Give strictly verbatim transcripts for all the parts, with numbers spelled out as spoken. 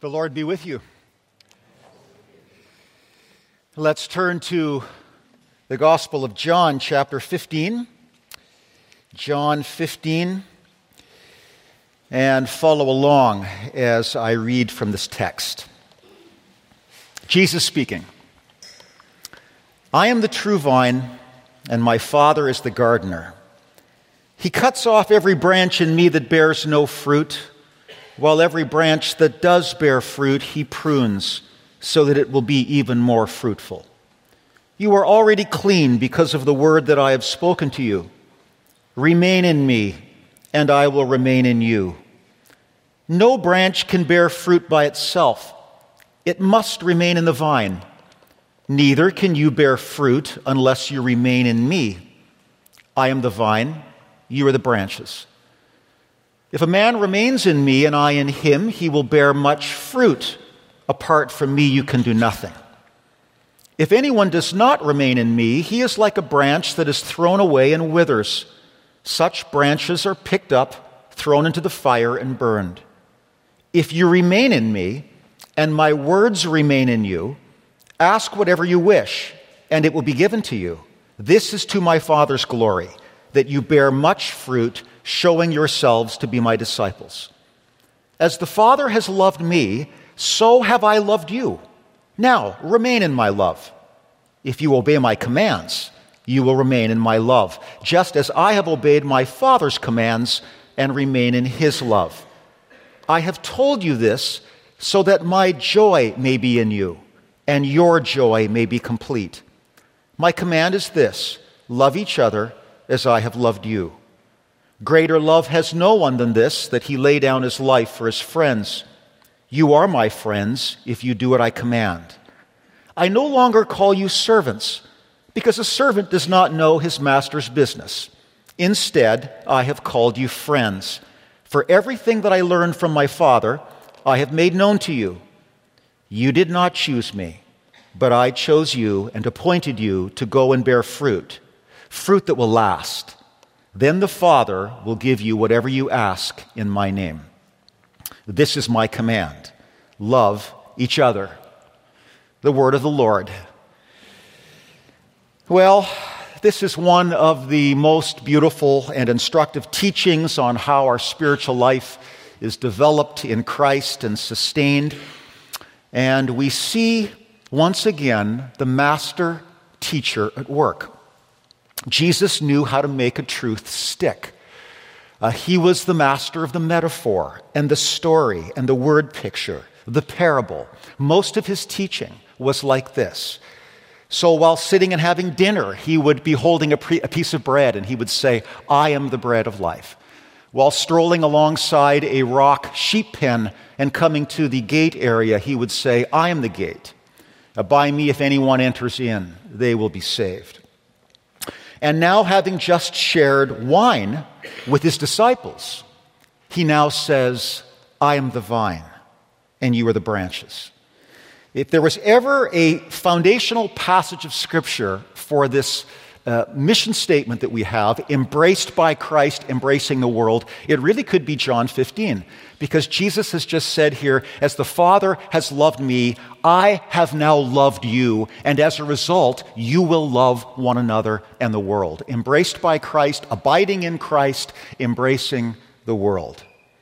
The Lord be with you. Let's turn to the Gospel of John, chapter fifteen. John fifteen, and follow along as I read from this text. Jesus speaking. I am the true vine, and my Father is the gardener. He cuts off every branch in me that bears no fruit, while every branch that does bear fruit he prunes, so that it will be even more fruitful. You are already clean because of the word that I have spoken to you. Remain in me, and I will remain in you. No branch can bear fruit by itself. It must remain in the vine. Neither can you bear fruit unless you remain in me. I am the vine, you are the branches. If a man remains in me and I in him, he will bear much fruit. Apart from me, you can do nothing. If anyone does not remain in me, he is like a branch that is thrown away and withers. Such branches are picked up, thrown into the fire, and burned. If you remain in me, and my words remain in you, ask whatever you wish, and it will be given to you. This is to my Father's glory, that you bear much fruit, showing yourselves to be my disciples. As the Father has loved me, so have I loved you. Now, remain in my love. If you obey my commands, you will remain in my love, just as I have obeyed my Father's commands and remain in his love. I have told you this so that my joy may be in you and your joy may be complete. My command is this: love each other as I have loved you. Greater love has no one than this, that he lay down his life for his friends. You are my friends if you do what I command. I no longer call you servants, because a servant does not know his master's business. Instead, I have called you friends. For everything that I learned from my Father, I have made known to you. You did not choose me, but I chose you and appointed you to go and bear fruit, fruit that will last. Then the Father will give you whatever you ask in my name. This is my command: love each other. The word of the Lord. Well, this is one of the most beautiful and instructive teachings on how our spiritual life is developed in Christ and sustained. And we see once again the master teacher at work. Jesus knew how to make a truth stick. Uh, he was the master of the metaphor and the story and the word picture, the parable. Most of his teaching was like this. So while sitting and having dinner, he would be holding a, pre- a piece of bread and he would say, I am the bread of life. While strolling alongside a rock sheep pen and coming to the gate area, he would say, I am the gate. Uh, by me, if anyone enters in, they will be saved. And now, having just shared wine with his disciples, he now says, I am the vine, and you are the branches. If there was ever a foundational passage of Scripture for this uh, mission statement that we have, embraced by Christ, embracing the world, it really could be John fifteen. Because Jesus has just said here, as the Father has loved me, I have now loved you, and as a result, you will love one another and the world. Embraced by Christ, abiding in Christ, embracing the world.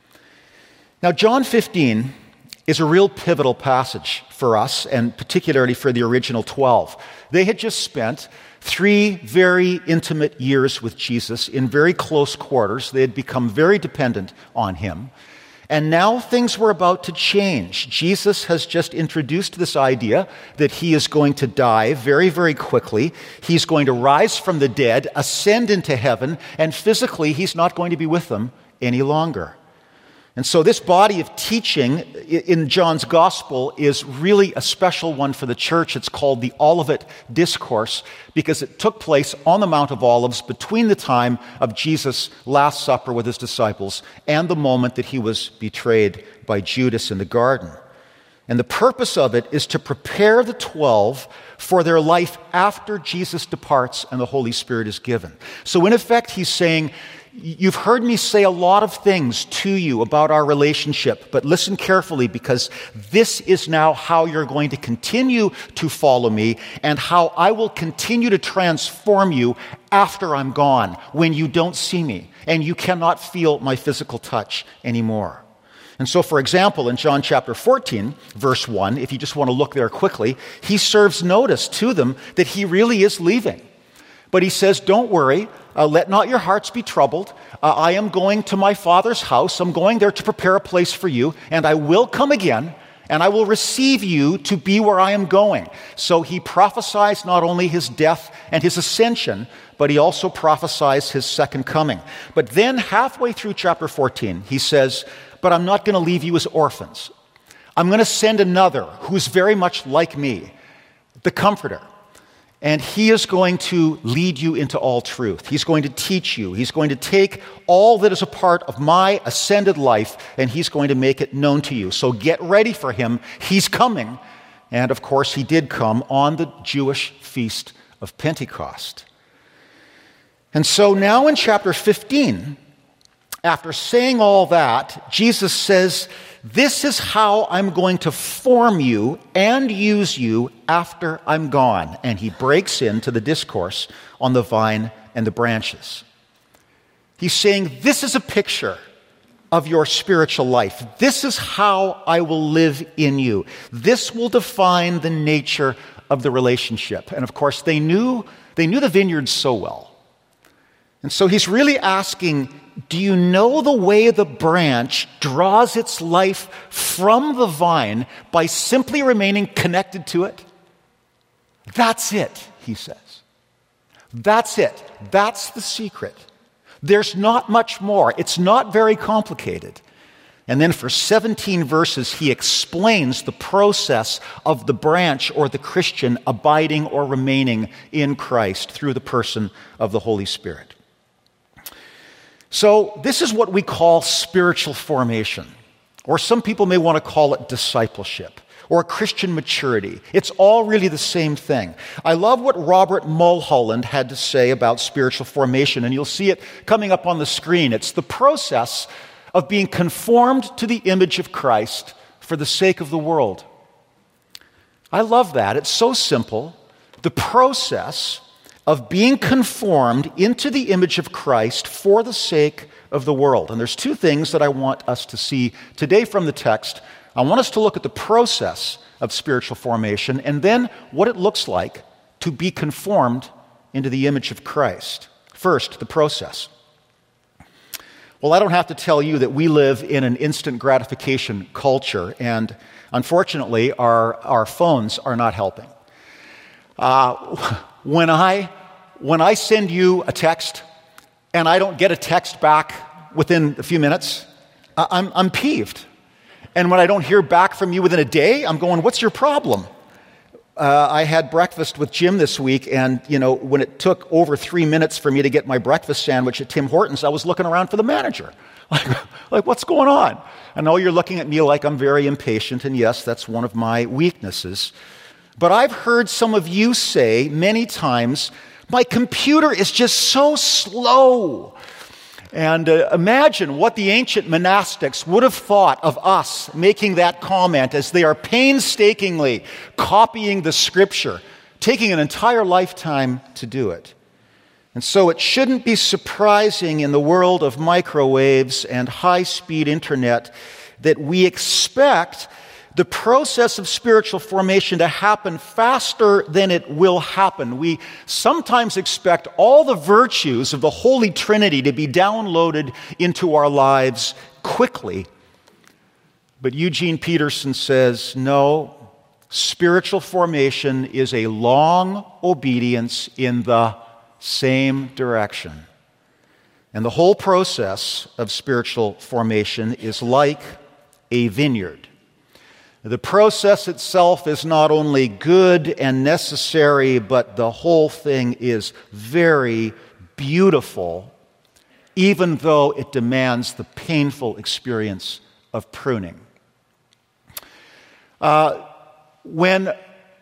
Now, John fifteen is a real pivotal passage for us, and particularly for the original twelve. They had just spent three very intimate years with Jesus in very close quarters. They had become very dependent on him. And now things were about to change. Jesus has just introduced this idea that he is going to die very, very quickly. He's going to rise from the dead, ascend into heaven, and physically he's not going to be with them any longer. And so this body of teaching in John's gospel is really a special one for the church. It's called the Olivet Discourse because it took place on the Mount of Olives between the time of Jesus' Last Supper with his disciples and the moment that he was betrayed by Judas in the garden. And the purpose of it is to prepare the twelve for their life after Jesus departs and the Holy Spirit is given. So in effect, he's saying, You've heard me say a lot of things to you about our relationship, but listen carefully, because this is now how you're going to continue to follow me and how I will continue to transform you after I'm gone, when you don't see me and you cannot feel my physical touch anymore. And so, for example, in John chapter fourteen, verse one, if you just want to look there quickly, he serves notice to them that he really is leaving. But he says, don't worry, uh, let not your hearts be troubled. Uh, I am going to my Father's house. I'm going there to prepare a place for you, and I will come again, and I will receive you to be where I am going. So he prophesies not only his death and his ascension, but he also prophesies his second coming. But then halfway through chapter fourteen, he says, but I'm not going to leave you as orphans. I'm going to send another who's very much like me, the Comforter. And he is going to lead you into all truth. He's going to teach you. He's going to take all that is a part of my ascended life, and he's going to make it known to you. So get ready for him. He's coming. And of course, he did come on the Jewish feast of Pentecost. And so now in chapter fifteen, after saying all that, Jesus says, this is how I'm going to form you and use you after I'm gone. And he breaks into the discourse on the vine and the branches. He's saying, this is a picture of your spiritual life. This is how I will live in you. This will define the nature of the relationship. And of course, they knew, they knew the vineyard so well. And so he's really asking, do you know the way the branch draws its life from the vine by simply remaining connected to it? That's it, he says. That's it. That's the secret. There's not much more. It's not very complicated. And then for seventeen verses, he explains the process of the branch or the Christian abiding or remaining in Christ through the person of the Holy Spirit. So this is what we call spiritual formation, or some people may want to call it discipleship, or Christian maturity. It's all really the same thing. I love what Robert Mulholland had to say about spiritual formation, and you'll see it coming up on the screen. It's the process of being conformed to the image of Christ for the sake of the world. I love that. It's so simple. The process of being conformed into the image of Christ for the sake of the world. And there's two things that I want us to see today from the text. I want us to look at the process of spiritual formation and then what it looks like to be conformed into the image of Christ. First, the process. Well, I don't have to tell you that we live in an instant gratification culture, and unfortunately, our, our phones are not helping. Uh, when I when I send you a text and I don't get a text back within a few minutes, I'm I'm peeved. And when I don't hear back from you within a day, I'm going, what's your problem? Uh, I had breakfast with Jim this week, and you know, when it took over three minutes for me to get my breakfast sandwich at Tim Hortons, I was looking around for the manager. Like, like what's going on? I know you're looking at me like I'm very impatient, and yes, that's one of my weaknesses. But I've heard some of you say many times, my computer is just so slow. And uh, imagine what the ancient monastics would have thought of us making that comment as they are painstakingly copying the scripture, taking an entire lifetime to do it. And so it shouldn't be surprising in the world of microwaves and high-speed internet that we expect the process of spiritual formation to happen faster than it will happen. We sometimes expect all the virtues of the Holy Trinity to be downloaded into our lives quickly. But Eugene Peterson says, no, spiritual formation is a long obedience in the same direction. And the whole process of spiritual formation is like a vineyard. The process itself is not only good and necessary, but the whole thing is very beautiful, even though it demands the painful experience of pruning. Uh, when,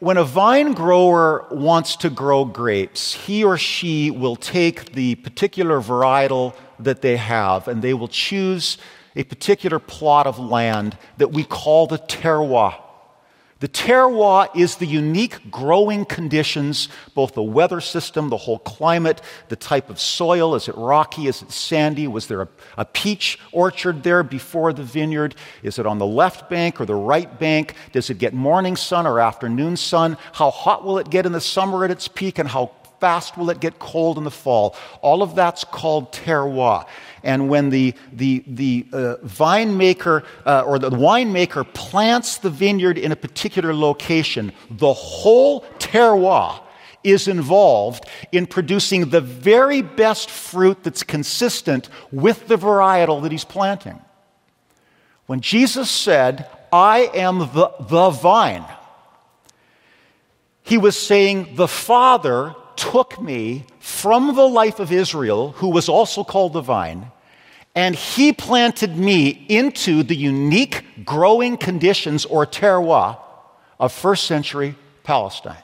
when a vine grower wants to grow grapes, he or she will take the particular varietal that they have, and they will choose a particular plot of land that we call the terroir. The terroir is the unique growing conditions, both the weather system, the whole climate, the type of soil. Is it rocky? Is it sandy? Was there a, a peach orchard there before the vineyard? Is it on the left bank or the right bank? Does it get morning sun or afternoon sun? How hot will it get in the summer at its peak, and how fast will it get cold in the fall? All of that's called terroir. And when the the the uh, vine maker uh, or the winemaker plants the vineyard in a particular location, the whole terroir is involved in producing the very best fruit that's consistent with the varietal that he's planting. When Jesus said, "I am the, the vine," he was saying, the Father took me from the life of Israel, who was also called the vine, and he planted me into the unique growing conditions or terroir of first century Palestine,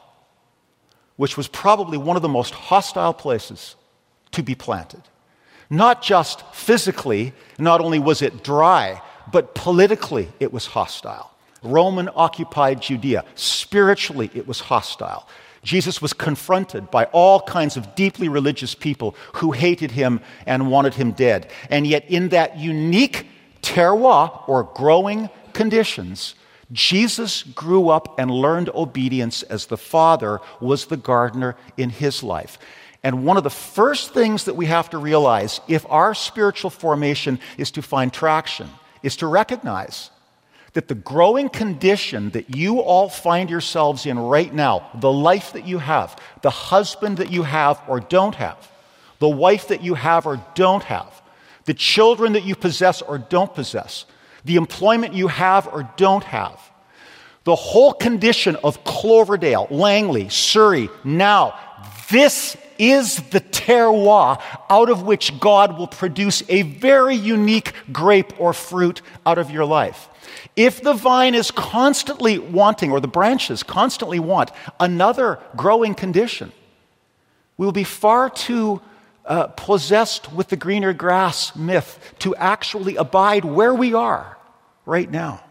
which was probably one of the most hostile places to be planted. Not just physically, not only was it dry, but politically it was hostile. Roman occupied Judea. Spiritually it was hostile. Jesus was confronted by all kinds of deeply religious people who hated him and wanted him dead. And yet in that unique terroir, or growing conditions, Jesus grew up and learned obedience as the Father was the gardener in his life. And one of the first things that we have to realize if our spiritual formation is to find traction is to recognize that the growing condition that you all find yourselves in right now, the life that you have, the husband that you have or don't have, the wife that you have or don't have, the children that you possess or don't possess, the employment you have or don't have, the whole condition of Cloverdale, Langley, Surrey, now, this is the terroir out of which God will produce a very unique grape or fruit out of your life. If the vine is constantly wanting, or the branches constantly want, another growing condition, we will be far too uh, possessed with the greener grass myth to actually abide where we are right now.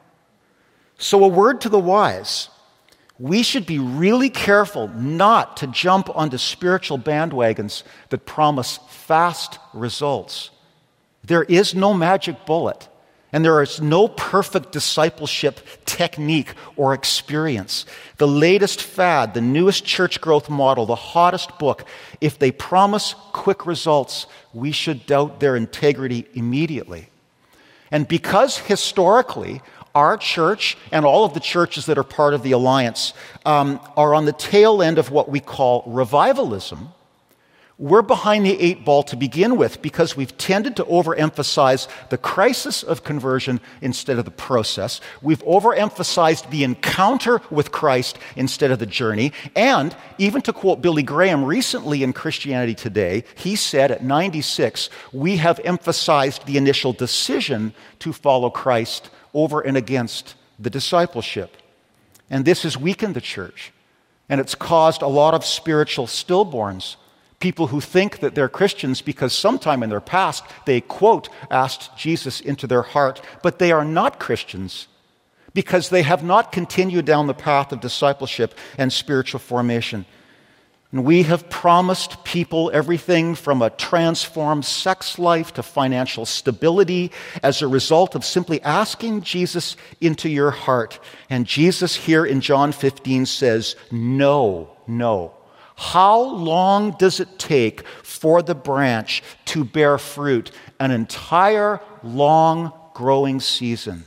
So a word to the wise: we should be really careful not to jump onto spiritual bandwagons that promise fast results. There is no magic bullet. And there is no perfect discipleship technique or experience. The latest fad, the newest church growth model, the hottest book, if they promise quick results, we should doubt their integrity immediately. And because historically, our church and all of the churches that are part of the Alliance um, are on the tail end of what we call revivalism, we're behind the eight ball to begin with because we've tended to overemphasize the crisis of conversion instead of the process. We've overemphasized the encounter with Christ instead of the journey. And even to quote Billy Graham recently in Christianity Today, he said at ninety-six, we have emphasized the initial decision to follow Christ over and against the discipleship. And this has weakened the church. And it's caused a lot of spiritual stillborns. People who think that they're Christians because sometime in their past they, quote, asked Jesus into their heart, but they are not Christians because they have not continued down the path of discipleship and spiritual formation. And we have promised people everything from a transformed sex life to financial stability as a result of simply asking Jesus into your heart. And Jesus here in John fifteen says, no, no. How long does it take for the branch to bear fruit? An entire long growing season.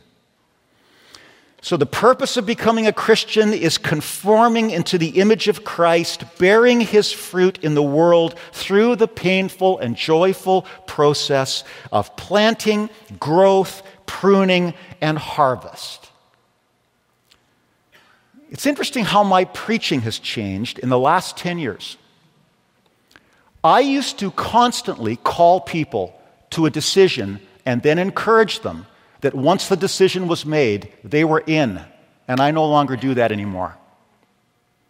So the purpose of becoming a Christian is conforming into the image of Christ, bearing his fruit in the world through the painful and joyful process of planting, growth, pruning, and harvest. It's interesting how my preaching has changed in the last ten years. I used to constantly call people to a decision and then encourage them that once the decision was made, they were in, and I no longer do that anymore.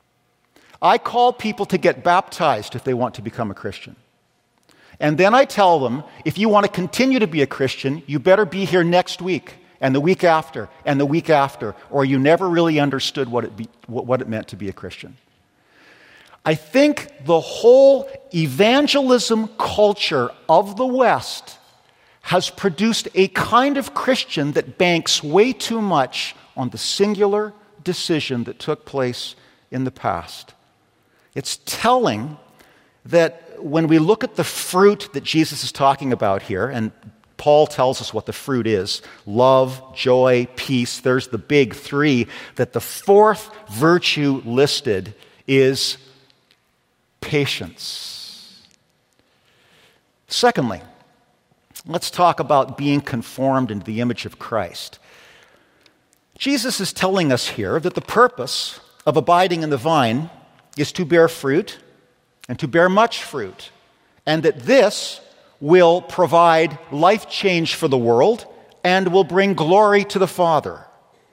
I call people to get baptized if they want to become a Christian. And then I tell them, if you want to continue to be a Christian, you better be here next week, and the week after, and the week after, or you never really understood what it, be, what it meant to be a Christian. I think the whole evangelism culture of the West has produced a kind of Christian that banks way too much on the singular decision that took place in the past. It's telling that when we look at the fruit that Jesus is talking about here, and Paul tells us what the fruit is: love, joy, peace. There's the big three. That the fourth virtue listed is patience. Secondly, let's talk about being conformed into the image of Christ. Jesus is telling us here that the purpose of abiding in the vine is to bear fruit, and to bear much fruit, and that this will provide life change for the world and will bring glory to the Father.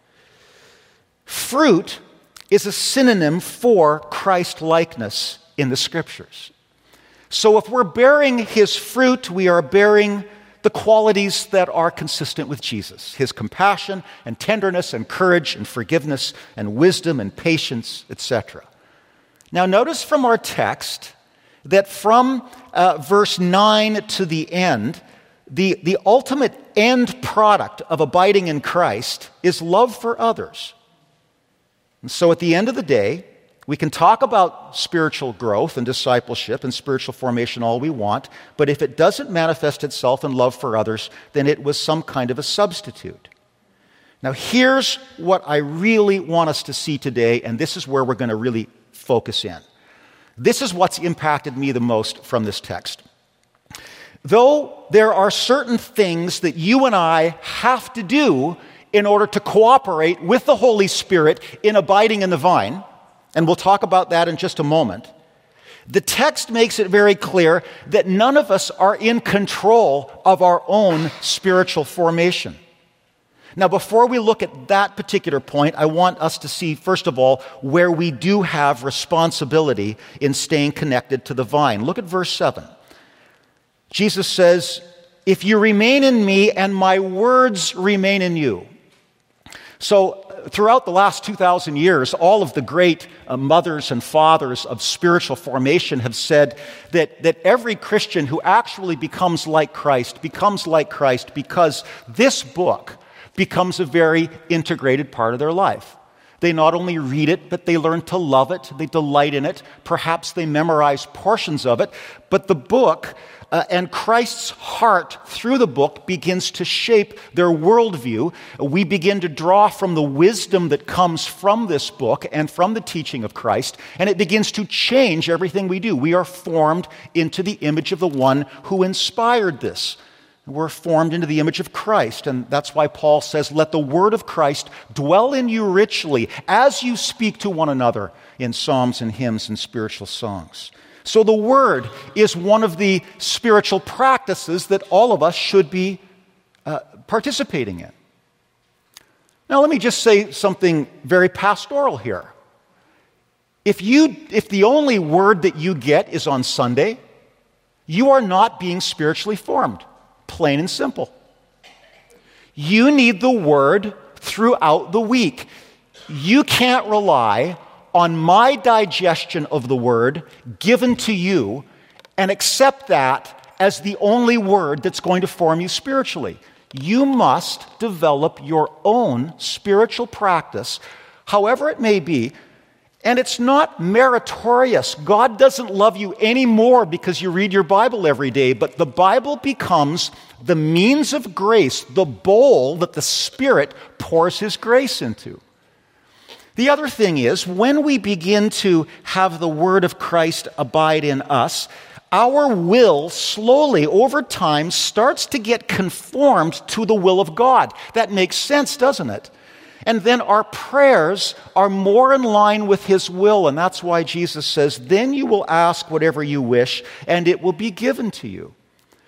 Fruit is a synonym for Christ-likeness in the Scriptures. So if we're bearing His fruit, we are bearing the qualities that are consistent with Jesus: His compassion and tenderness and courage and forgiveness and wisdom and patience, et cetera. Now notice from our text that from uh, verse nine to the end, the, the ultimate end product of abiding in Christ is love for others. And so at the end of the day, we can talk about spiritual growth and discipleship and spiritual formation all we want, but if it doesn't manifest itself in love for others, then it was some kind of a substitute. Now here's what I really want us to see today, and this is where we're going to really focus in. This is what's impacted me the most from this text. Though there are certain things that you and I have to do in order to cooperate with the Holy Spirit in abiding in the vine, and we'll talk about that in just a moment, the text makes it very clear that none of us are in control of our own spiritual formation. Now, before we look at that particular point, I want us to see, first of all, where we do have responsibility in staying connected to the vine. Look at verse seven. Jesus says, "If you remain in me and my words remain in you." So, throughout the last two thousand years, all of the great uh, mothers and fathers of spiritual formation have said that, that every Christian who actually becomes like Christ becomes like Christ because this book becomes a very integrated part of their life. They not only read it, but they learn to love it, they delight in it, perhaps they memorize portions of it, but the book uh, and Christ's heart through the book begins to shape their worldview. We begin to draw from the wisdom that comes from this book and from the teaching of Christ, and it begins to change everything we do. We are formed into the image of the one who inspired this. We're formed into the image of Christ, and that's why Paul says, "Let the word of Christ dwell in you richly as you speak to one another in psalms and hymns and spiritual songs." So the word is one of the spiritual practices that all of us should be uh, participating in. Now let me just say something very pastoral here. If you, if the only word that you get is on Sunday, you are not being spiritually formed. Plain and simple. You need the word throughout the week. You can't rely on my digestion of the word given to you and accept that as the only word that's going to form you spiritually. You must develop your own spiritual practice, however it may be. And it's not meritorious. God doesn't love you any more because you read your Bible every day, but the Bible becomes the means of grace, the bowl that the Spirit pours His grace into. The other thing is, when we begin to have the Word of Christ abide in us, our will slowly, over time, starts to get conformed to the will of God. That makes sense, doesn't it? And then our prayers are more in line with His will, and that's why Jesus says, "Then you will ask whatever you wish, and it will be given to you."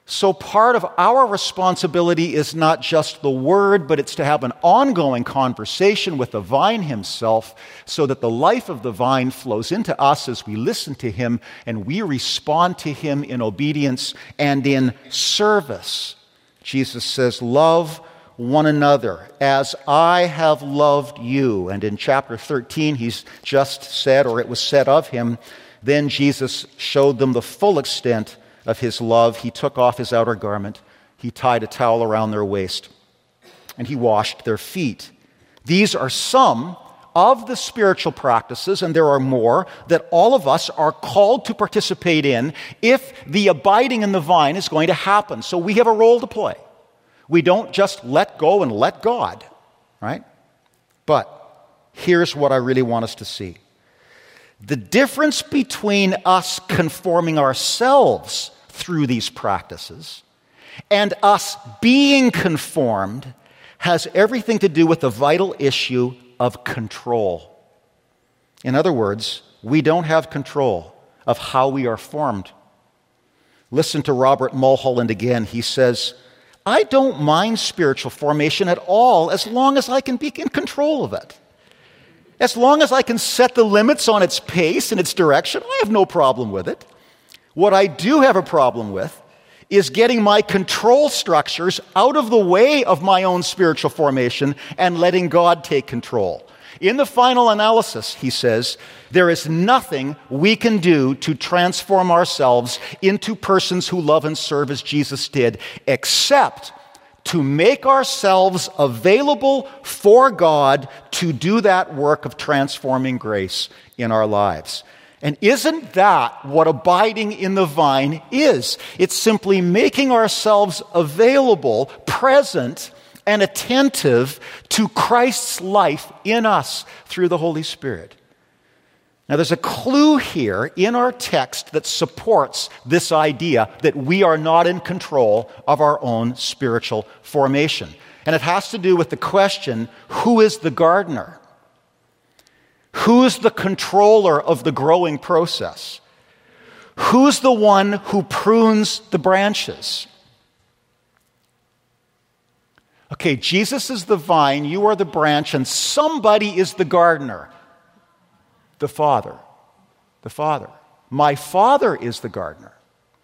So part of our responsibility is not just the word, but it's to have an ongoing conversation with the vine himself so that the life of the vine flows into us as we listen to him and we respond to him in obedience and in service. Jesus says, love one another as I have loved you. And in chapter thirteen, he's just said, or it was said of him, then Jesus showed them the full extent of his love. He took off his outer garment, he tied a towel around their waist, and he washed their feet. These are some of the spiritual practices, and there are more, that all of us are called to participate in if the abiding in the vine is going to happen. So we have a role to play. We don't just let go and let God, right? But here's what I really want us to see. The difference between us conforming ourselves through these practices and us being conformed has everything to do with the vital issue of control. In other words, we don't have control of how we are formed. Listen to Robert Mulholland again. He says, I don't mind spiritual formation at all as long as I can be in control of it. As long as I can set the limits on its pace and its direction, I have no problem with it. What I do have a problem with is getting my control structures out of the way of my own spiritual formation and letting God take control. In the final analysis, he says, there is nothing we can do to transform ourselves into persons who love and serve as Jesus did, except to make ourselves available for God to do that work of transforming grace in our lives. And isn't that what abiding in the vine is? It's simply making ourselves available, present, and attentive to Christ's life in us through the Holy Spirit. Now, there's a clue here in our text that supports this idea that we are not in control of our own spiritual formation. And it has to do with the question, who is the gardener? Who's the controller of the growing process? Who's the one who prunes the branches? Okay, Jesus is the vine, you are the branch, and somebody is the gardener. The Father. The Father. My Father is the gardener.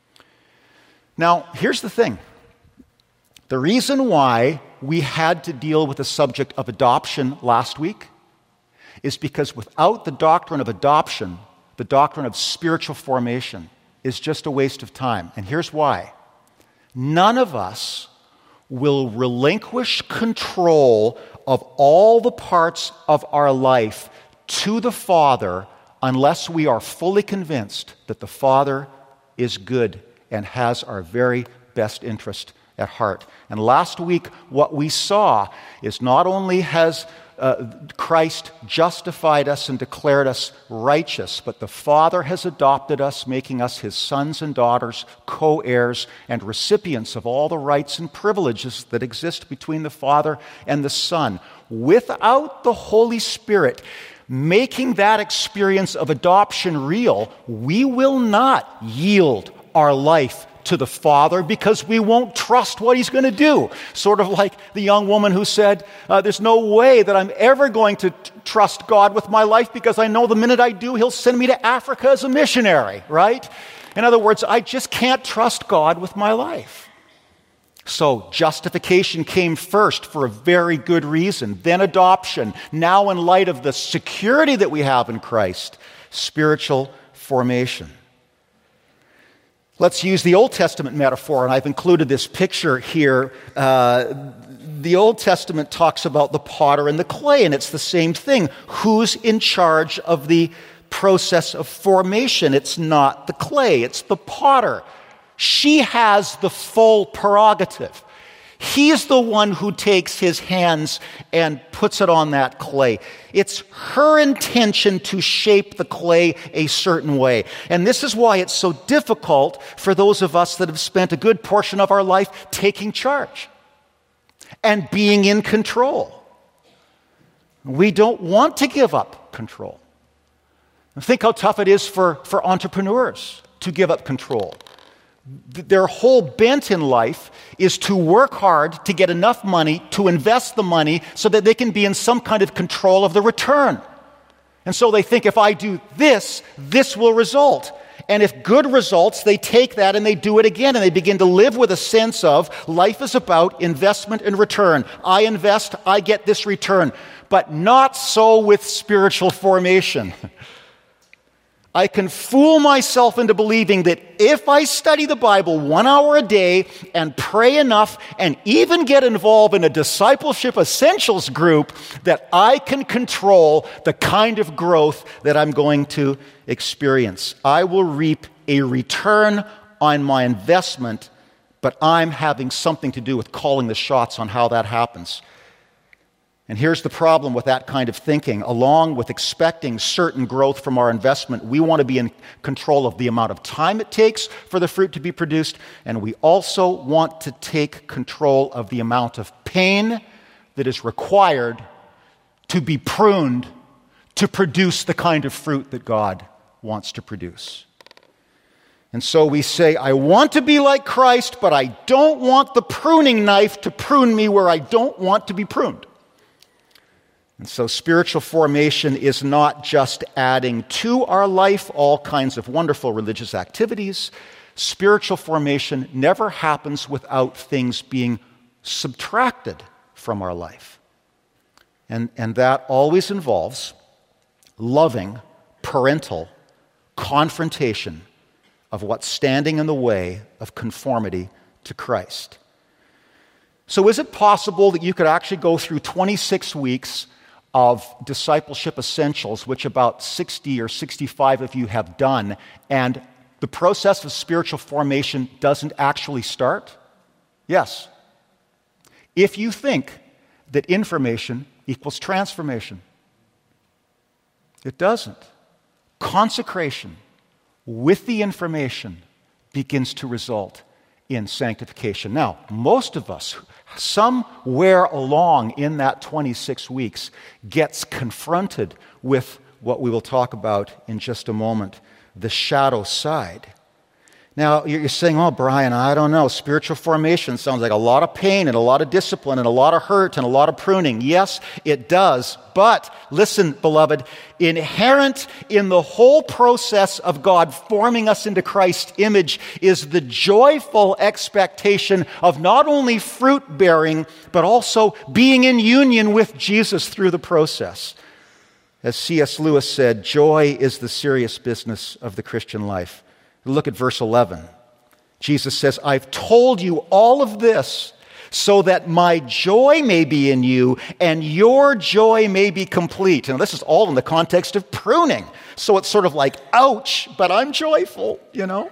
Now, here's the thing. The reason why we had to deal with the subject of adoption last week is because without the doctrine of adoption, the doctrine of spiritual formation is just a waste of time. And here's why. None of us will relinquish control of all the parts of our life to the Father unless we are fully convinced that the Father is good and has our very best interest at heart. And last week, what we saw is not only has uh, Christ justified us and declared us righteous, but the Father has adopted us, making us his sons and daughters, co-heirs, and recipients of all the rights and privileges that exist between the Father and the Son. Without the Holy Spirit making that experience of adoption real, we will not yield our life to the Father because we won't trust what he's going to do. Sort of like the young woman who said, uh, there's no way that I'm ever going to t- trust God with my life because I know the minute I do, he'll send me to Africa as a missionary, right? In other words, I just can't trust God with my life. So justification came first for a very good reason, then adoption. Now, in light of the security that we have in Christ, spiritual formation. Let's use the Old Testament metaphor, and I've included this picture here. Uh, the Old Testament talks about the potter and the clay, and it's the same thing. Who's in charge of the process of formation? It's not the clay, it's the potter. She has the full prerogative. He's the one who takes his hands and puts it on that clay. It's her intention to shape the clay a certain way. And this is why it's so difficult for those of us that have spent a good portion of our life taking charge and being in control. We don't want to give up control. And think how tough it is for, for entrepreneurs to give up control. Their whole bent in life is to work hard to get enough money, to invest the money so that they can be in some kind of control of the return. And so they think, if I do this, this will result. And if good results, they take that and they do it again, and they begin to live with a sense of life is about investment and return. I invest, I get this return. But not so with spiritual formation. I can fool myself into believing that if I study the Bible one hour a day and pray enough and even get involved in a discipleship essentials group, that I can control the kind of growth that I'm going to experience. I will reap a return on my investment, but I'm having something to do with calling the shots on how that happens. And here's the problem with that kind of thinking. Along with expecting certain growth from our investment, we want to be in control of the amount of time it takes for the fruit to be produced, and we also want to take control of the amount of pain that is required to be pruned to produce the kind of fruit that God wants to produce. And so we say, I want to be like Christ, but I don't want the pruning knife to prune me where I don't want to be pruned. And so spiritual formation is not just adding to our life all kinds of wonderful religious activities. Spiritual formation never happens without things being subtracted from our life. And, and that always involves loving, parental confrontation of what's standing in the way of conformity to Christ. So is it possible that you could actually go through twenty-six weeks of discipleship essentials, which about sixty or sixty-five of you have done, and the process of spiritual formation doesn't actually start? Yes. If you think that information equals transformation. It doesn't. Consecration with the information begins to result in sanctification. Now, most of us, somewhere along in that twenty-six weeks, gets confronted with what we will talk about in just a moment, the shadow side. Now, you're saying, oh, Brian, I don't know. Spiritual formation sounds like a lot of pain and a lot of discipline and a lot of hurt and a lot of pruning. Yes, it does. But listen, beloved, inherent in the whole process of God forming us into Christ's image is the joyful expectation of not only fruit bearing, but also being in union with Jesus through the process. As C S Lewis said, joy is the serious business of the Christian life. Look at verse eleven. Jesus says, I've told you all of this so that my joy may be in you and your joy may be complete. And this is all in the context of pruning. So it's sort of like, ouch, but I'm joyful, you know?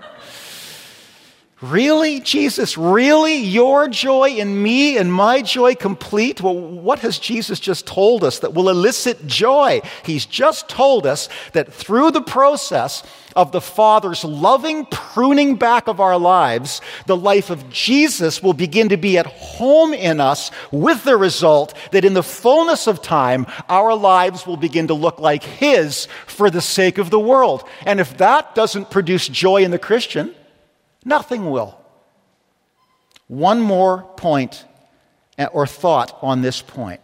Really, Jesus? Really? Your joy in me and my joy complete? Well, what has Jesus just told us that will elicit joy? He's just told us that through the process of the Father's loving pruning back of our lives, the life of Jesus will begin to be at home in us, with the result that in the fullness of time, our lives will begin to look like His for the sake of the world. And if that doesn't produce joy in the Christian, nothing will. One more point or thought on this point.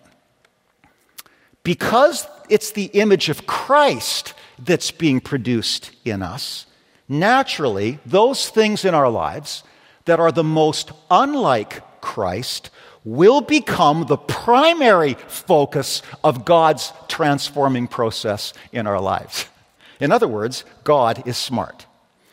Because it's the image of Christ that's being produced in us, naturally, those things in our lives that are the most unlike Christ will become the primary focus of God's transforming process in our lives. In other words, God is smart.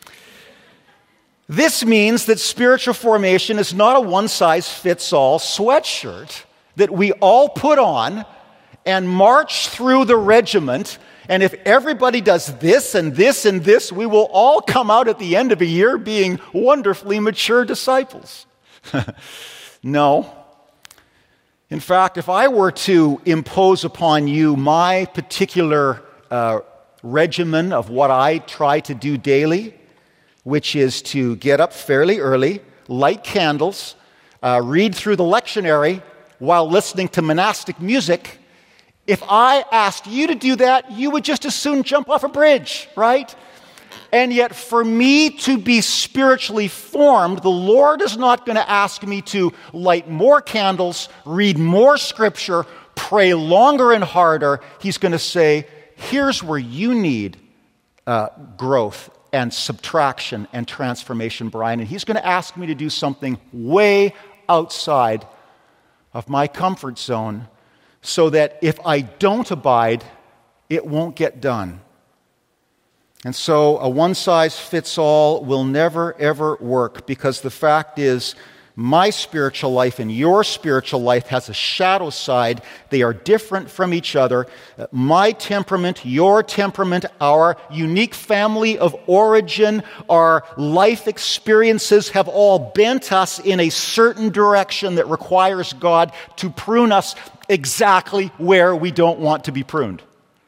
This means that spiritual formation is not a one-size-fits-all sweatshirt that we all put on and march through the regiment, and if everybody does this and this and this, we will all come out at the end of a year being wonderfully mature disciples. No. In fact, if I were to impose upon you my particular uh, regimen of what I try to do daily, which is to get up fairly early, light candles, uh, read through the lectionary while listening to monastic music, if I asked you to do that, you would just as soon jump off a bridge, right? And yet, for me to be spiritually formed, the Lord is not going to ask me to light more candles, read more scripture, pray longer and harder. He's going to say, here's where you need uh, growth and subtraction and transformation, Brian. And he's going to ask me to do something way outside of my comfort zone so that if I don't abide, it won't get done. And so a one-size-fits-all will never, ever work, because the fact is, my spiritual life and your spiritual life has a shadow side. They are different from each other. My temperament, your temperament, our unique family of origin, our life experiences have all bent us in a certain direction that requires God to prune us exactly where we don't want to be pruned.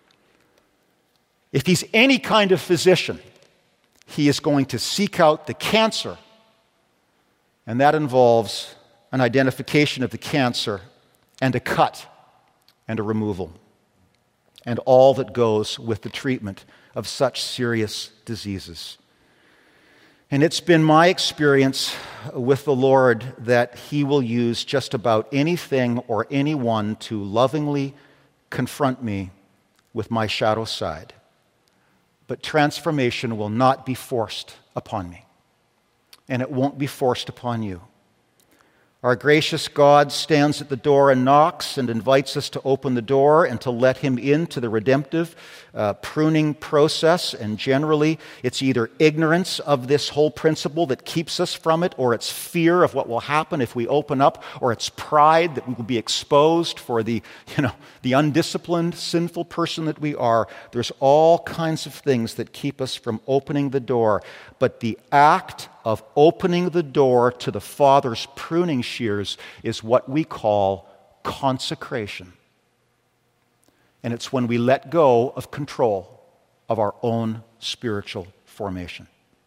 If he's any kind of physician, he is going to seek out the cancer. And that involves an identification of the cancer and a cut and a removal and all that goes with the treatment of such serious diseases. And it's been my experience with the Lord that he will use just about anything or anyone to lovingly confront me with my shadow side. But transformation will not be forced upon me. And it won't be forced upon you. Our gracious God stands at the door and knocks and invites us to open the door and to let him into the redemptive uh, pruning process. And generally, it's either ignorance of this whole principle that keeps us from it, or it's fear of what will happen if we open up, or it's pride that we will be exposed for the, you know, the undisciplined, sinful person that we are. There's all kinds of things that keep us from opening the door. But the act of opening the door to the Father's pruning shears is what we call consecration. And it's when we let go of control of our own spiritual formation.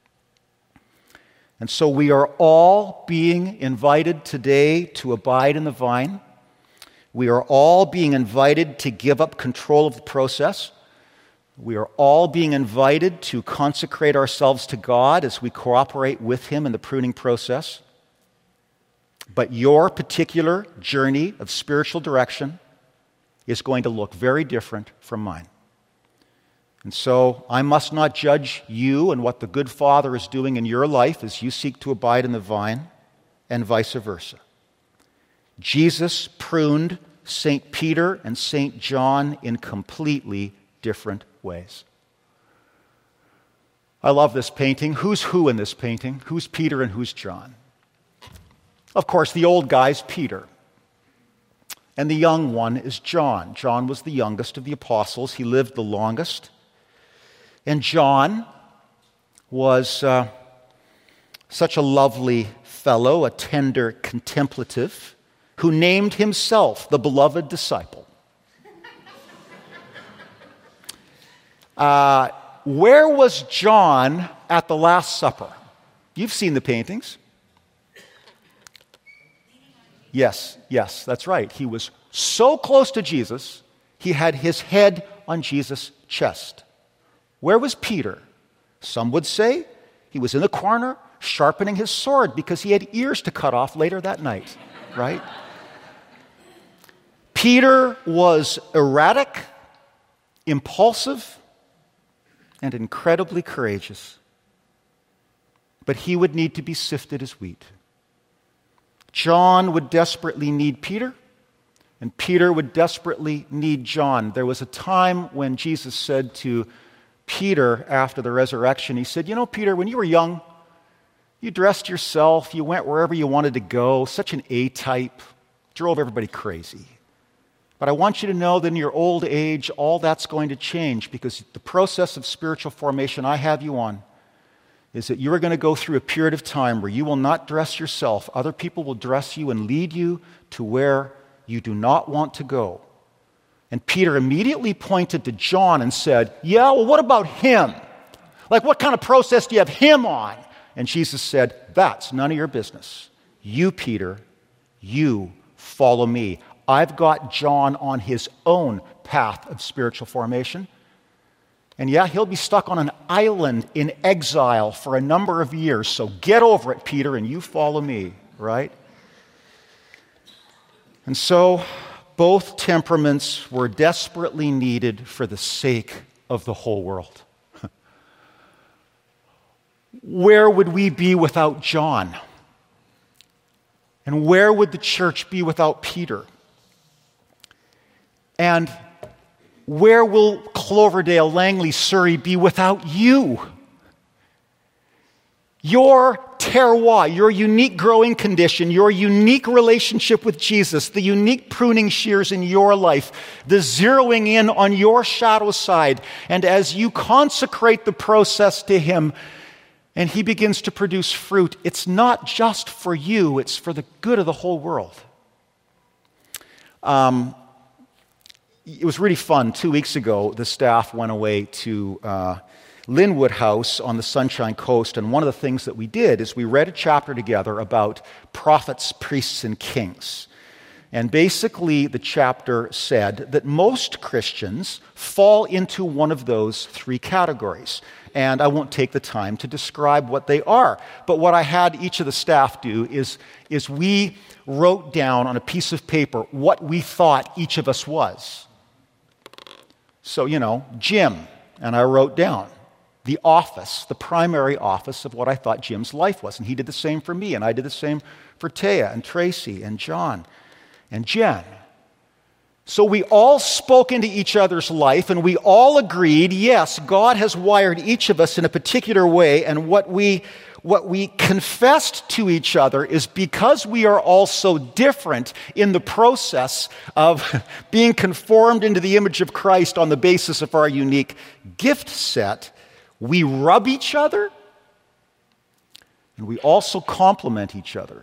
And so we are all being invited today to abide in the vine. We are all being invited to give up control of the process. We are all being invited to consecrate ourselves to God as we cooperate with him in the pruning process. But your particular journey of spiritual direction is going to look very different from mine. And so I must not judge you and what the good Father is doing in your life as you seek to abide in the vine, and vice versa. Jesus pruned Saint Peter and Saint John in completely different ways. I love this painting. Who's who in this painting? Who's Peter and who's John? Of course, the old guy's Peter. And the young one is John. John was the youngest of the apostles. He lived the longest. And John was uh, such a lovely fellow, a tender contemplative, who named himself the beloved disciple. Uh, where was John at the Last Supper? You've seen the paintings. Yes, yes, that's right. He was so close to Jesus, he had his head on Jesus' chest. Where was Peter? Some would say he was in the corner sharpening his sword because he had ears to cut off later that night, right? Peter was erratic, impulsive, and incredibly courageous. But he would need to be sifted as wheat. John would desperately need Peter, and Peter would desperately need John. There was a time when Jesus said to Peter after the resurrection, he said, you know, Peter, when you were young, you dressed yourself, you went wherever you wanted to go, such an A-type, drove everybody crazy. But I want you to know that in your old age, all that's going to change, because the process of spiritual formation I have you on is that you are going to go through a period of time where you will not dress yourself. Other people will dress you and lead you to where you do not want to go. And Peter immediately pointed to John and said, yeah, well, what about him? Like, what kind of process do you have him on? And Jesus said, that's none of your business. You, Peter, you follow me. I've got John on his own path of spiritual formation. And yeah, he'll be stuck on an island in exile for a number of years. So get over it, Peter, and you follow me, right? And so both temperaments were desperately needed for the sake of the whole world. Where would we be without John? And where would the church be without Peter? And where will Cloverdale, Langley, Surrey be without you? Your terroir, your unique growing condition, your unique relationship with Jesus, the unique pruning shears in your life, the zeroing in on your shadow side. And as you consecrate the process to Him and He begins to produce fruit, it's not just for you, it's for the good of the whole world. Um, It was really fun. Two weeks ago, the staff went away to uh, Linwood House on the Sunshine Coast, and one of the things that we did is we read a chapter together about prophets, priests, and kings. And basically, the chapter said that most Christians fall into one of those three categories. And I won't take the time to describe what they are. But what I had each of the staff do is, is we wrote down on a piece of paper what we thought each of us was. So, you know, Jim, and I wrote down the office, the primary office of what I thought Jim's life was. And he did the same for me, and I did the same for Taya and Tracy and John and Jen. So we all spoke into each other's life, and we all agreed, yes, God has wired each of us in a particular way, and what we What we confessed to each other is because we are all so different in the process of being conformed into the image of Christ on the basis of our unique gift set, we rub each other and we also complement each other.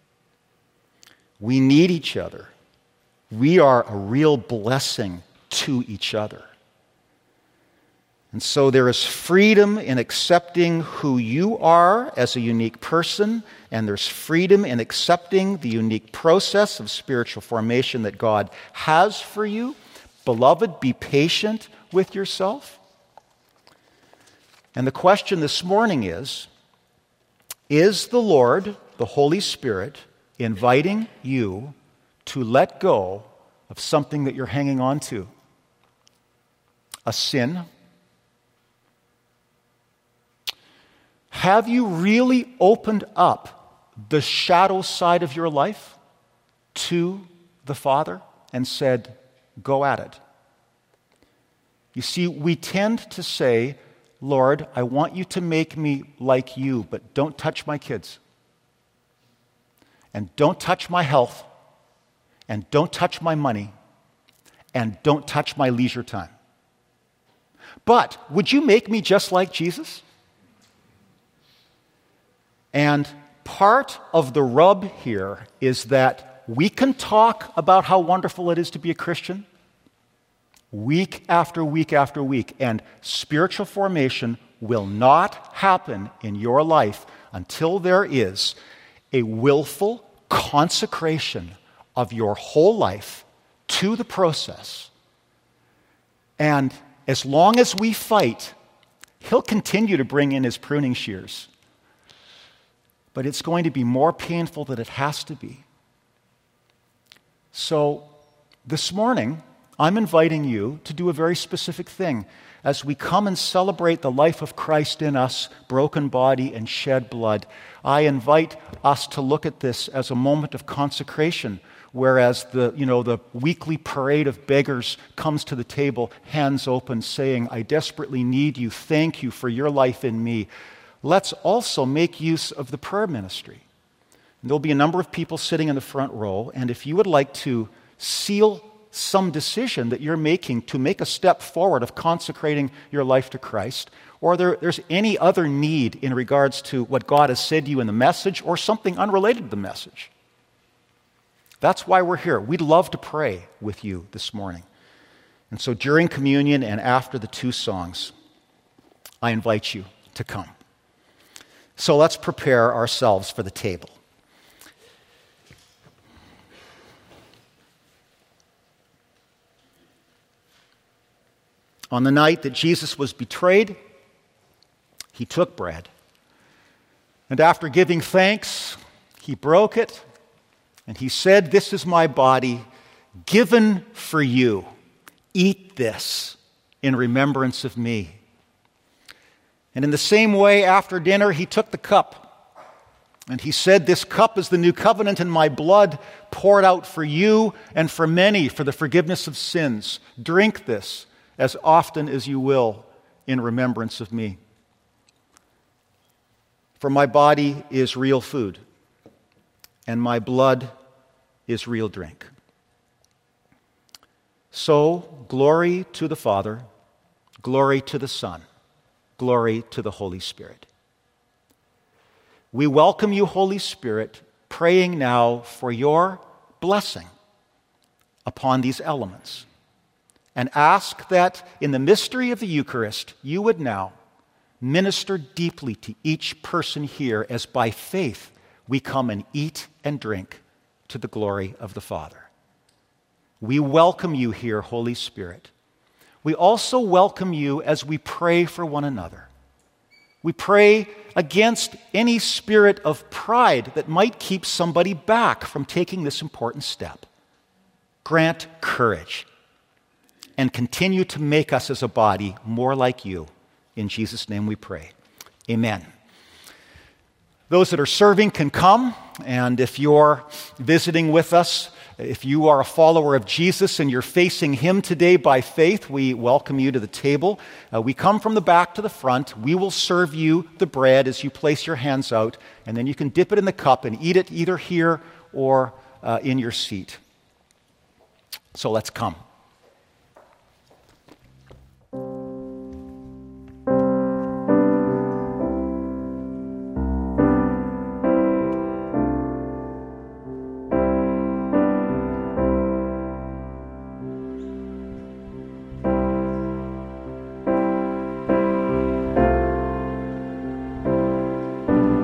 We need each other. We are a real blessing to each other. And so there is freedom in accepting who you are as a unique person, and there's freedom in accepting the unique process of spiritual formation that God has for you. Beloved, be patient with yourself. And the question this morning is, is the Lord, the Holy Spirit, inviting you to let go of something that you're hanging on to? A sin? Have you really opened up the shadow side of your life to the Father and said, go at it? You see, we tend to say, Lord, I want you to make me like you, but don't touch my kids. And don't touch my health. And don't touch my money. And don't touch my leisure time. But would you make me just like Jesus? And part of the rub here is that we can talk about how wonderful it is to be a Christian week after week after week, and spiritual formation will not happen in your life until there is a willful consecration of your whole life to the process. And as long as we fight, He'll continue to bring in His pruning shears. But it's going to be more painful than it has to be. So this morning, I'm inviting you to do a very specific thing. As we come and celebrate the life of Christ in us, broken body and shed blood, I invite us to look at this as a moment of consecration, whereas the, you know, the weekly parade of beggars comes to the table, hands open, saying, I desperately need you, thank you for your life in me. Let's also make use of the prayer ministry. And there'll be a number of people sitting in the front row, and if you would like to seal some decision that you're making to make a step forward of consecrating your life to Christ, or there, there's any other need in regards to what God has said to you in the message or something unrelated to the message, that's why we're here. We'd love to pray with you this morning. And so during communion and after the two songs, I invite you to come. So let's prepare ourselves for the table. On the night that Jesus was betrayed, he took bread. And after giving thanks, he broke it, and he said, "This is my body given for you. Eat this in remembrance of me." And in the same way, after dinner, he took the cup, and he said, "This cup is the new covenant in my blood, poured out for you and for many for the forgiveness of sins. Drink this as often as you will in remembrance of me. For my body is real food, and my blood is real drink." So, glory to the Father, glory to the Son, glory to the Holy Spirit. We welcome you, Holy Spirit, praying now for your blessing upon these elements, and ask that in the mystery of the Eucharist, you would now minister deeply to each person here as by faith we come and eat and drink to the glory of the Father. We welcome you here, Holy Spirit. We also welcome you as we pray for one another. We pray against any spirit of pride that might keep somebody back from taking this important step. Grant courage and continue to make us as a body more like you. In Jesus' name we pray. Amen. Those that are serving can come, and if you're visiting with us, if you are a follower of Jesus and you're facing him today by faith, we welcome you to the table. Uh, we come from the back to the front. We will serve you the bread as you place your hands out, and then you can dip it in the cup and eat it either here or uh, in your seat. So let's come.